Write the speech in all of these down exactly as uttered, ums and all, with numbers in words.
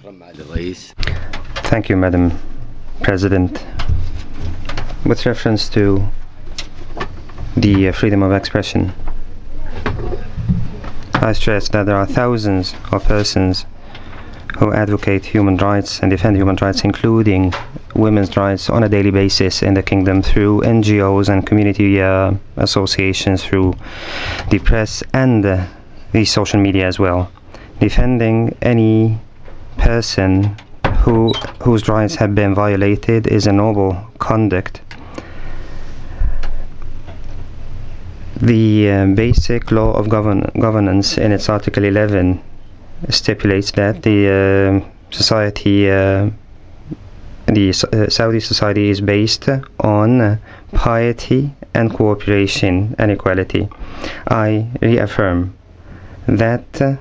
Thank you, Madam President. With reference to the uh, freedom of expression, I stress that there are thousands of persons who advocate human rights and defend human rights, including women's rights, on a daily basis in the kingdom through N G Os and community uh, associations, through the press and uh, the social media as well, defending any person who whose rights have been violated is a noble conduct. The uh, basic law of govern governance in its Article eleven stipulates that the uh, society, uh, the uh, Saudi society is based on uh, piety and cooperation and equality. I reaffirm that uh,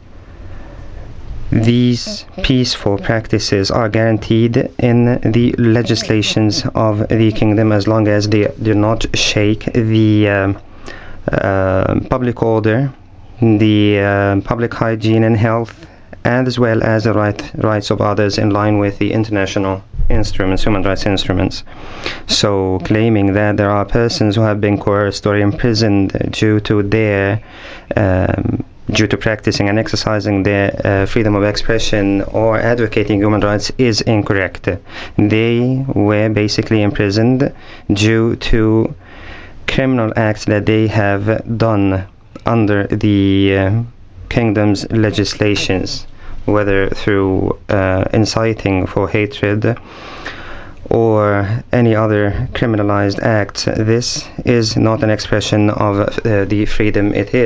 these peaceful practices are guaranteed in the legislations of the kingdom as long as they do not shake the uh, uh, public order, the uh, public hygiene and health, and as well as the right, rights of others in line with the international instruments, human rights instruments. So claiming that there are persons who have been coerced or imprisoned due to their um, due to practicing and exercising their uh, freedom of expression or advocating human rights is incorrect. They were basically imprisoned due to criminal acts that they have done under the uh, kingdom's legislations, whether through uh, inciting for hatred or any other criminalized act. This is not an expression of uh, the freedom it is.